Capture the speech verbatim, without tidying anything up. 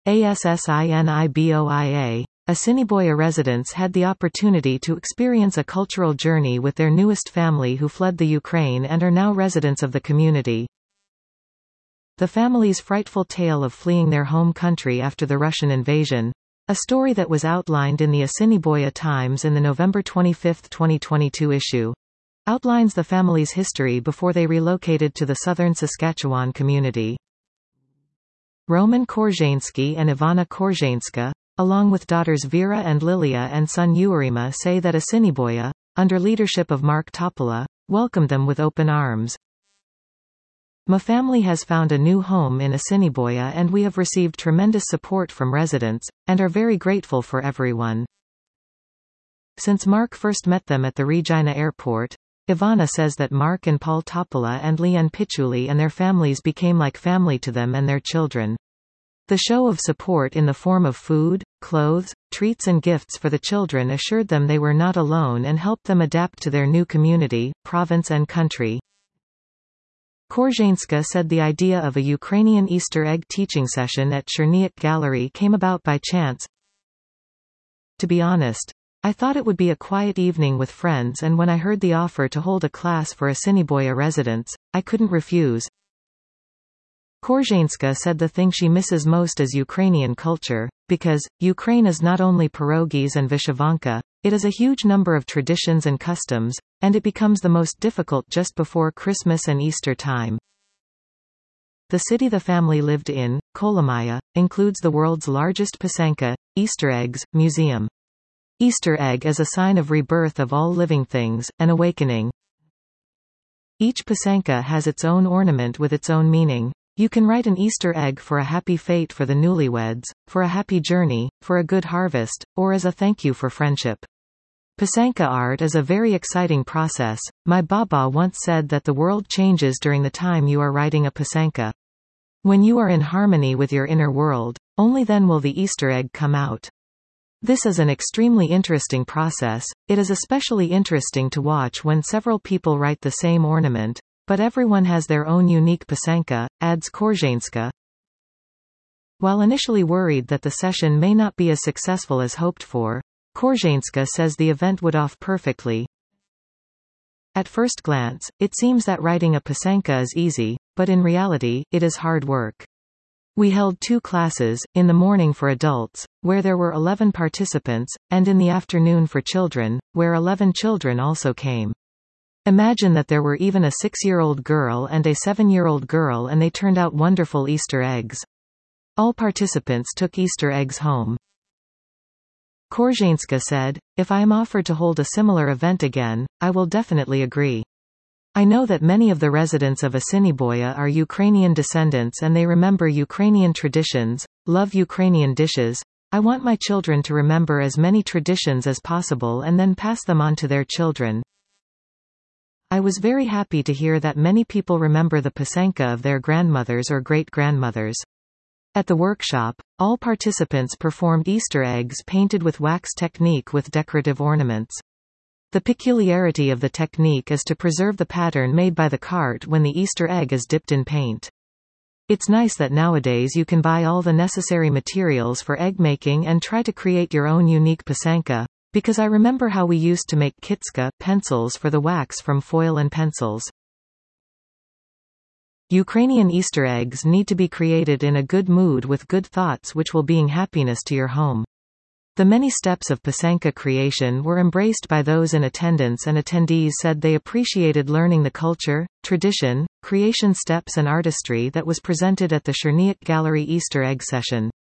ASSINIBOIA, Assiniboia residents had the opportunity to experience a cultural journey with their newest family who fled the Ukraine and are now residents of the community. The family's frightful tale of fleeing their home country after the Russian invasion, a story that was outlined in the Assiniboia Times in the November twenty-fifth twenty twenty-two issue, outlines the family's history before they relocated to the southern Saskatchewan community. Roman Korzhansky and Ivana Korzhanska, along with daughters Vera and Lilia and son Uarima, say that Assiniboia, under leadership of Mark Topola, welcomed them with open arms. My family has found a new home in Assiniboia and we have received tremendous support from residents, and are very grateful for everyone. Since Mark first met them at the Regina airport, Ivana says that Mark and Paul Topola and Leon Pichuli and their families became like family to them and their children. The show of support in the form of food, clothes, treats and gifts for the children assured them they were not alone and helped them adapt to their new community, province and country. Korzhanska said the idea of a Ukrainian Easter egg teaching session at Cherniak Gallery came about by chance. To be honest, I thought it would be a quiet evening with friends, and when I heard the offer to hold a class for Assiniboia residents, I couldn't refuse. Korzhanska said the thing she misses most is Ukrainian culture, because Ukraine is not only pierogies and vyshyvanka, it is a huge number of traditions and customs, and it becomes the most difficult just before Christmas and Easter time. The city the family lived in, Kolomaya, includes the world's largest Pysanka, Easter eggs, museum. Easter egg is a sign of rebirth of all living things, an awakening. Each Pysanka has its own ornament with its own meaning. You can write an Easter egg for a happy fate for the newlyweds, for a happy journey, for a good harvest, or as a thank you for friendship. Pysanka art is a very exciting process. My Baba once said that the world changes during the time you are writing a Pysanka. When you are in harmony with your inner world, only then will the Easter egg come out. This is an extremely interesting process. It is especially interesting to watch when several people write the same ornament, but everyone has their own unique Pysanka, adds Korzhanska. While initially worried that the session may not be as successful as hoped for, Korzhanska says the event would off perfectly. At first glance, it seems that writing a Pysanka is easy, but in reality, it is hard work. We held two classes, in the morning for adults, where there were eleven participants, and in the afternoon for children, where eleven children also came. Imagine that there were even a six-year-old girl and a seven-year-old girl, and they turned out wonderful Easter eggs. All participants took Easter eggs home. Korzhanska said, "If I am offered to hold a similar event again, I will definitely agree. I know that many of the residents of Assiniboia are Ukrainian descendants and they remember Ukrainian traditions, love Ukrainian dishes. I want my children to remember as many traditions as possible and then pass them on to their children." I was very happy to hear that many people remember the Pysanka of their grandmothers or great-grandmothers. At the workshop, all participants performed Easter eggs painted with wax technique with decorative ornaments. The peculiarity of the technique is to preserve the pattern made by the cart when the Easter egg is dipped in paint. It's nice that nowadays you can buy all the necessary materials for egg making and try to create your own unique Pysanka, because I remember how we used to make kitska pencils for the wax from foil and pencils. Ukrainian Easter eggs need to be created in a good mood with good thoughts which will bring happiness to your home. The many steps of Pysanka creation were embraced by those in attendance, and attendees said they appreciated learning the culture, tradition, creation steps and artistry that was presented at the Cherniak Gallery Easter egg session.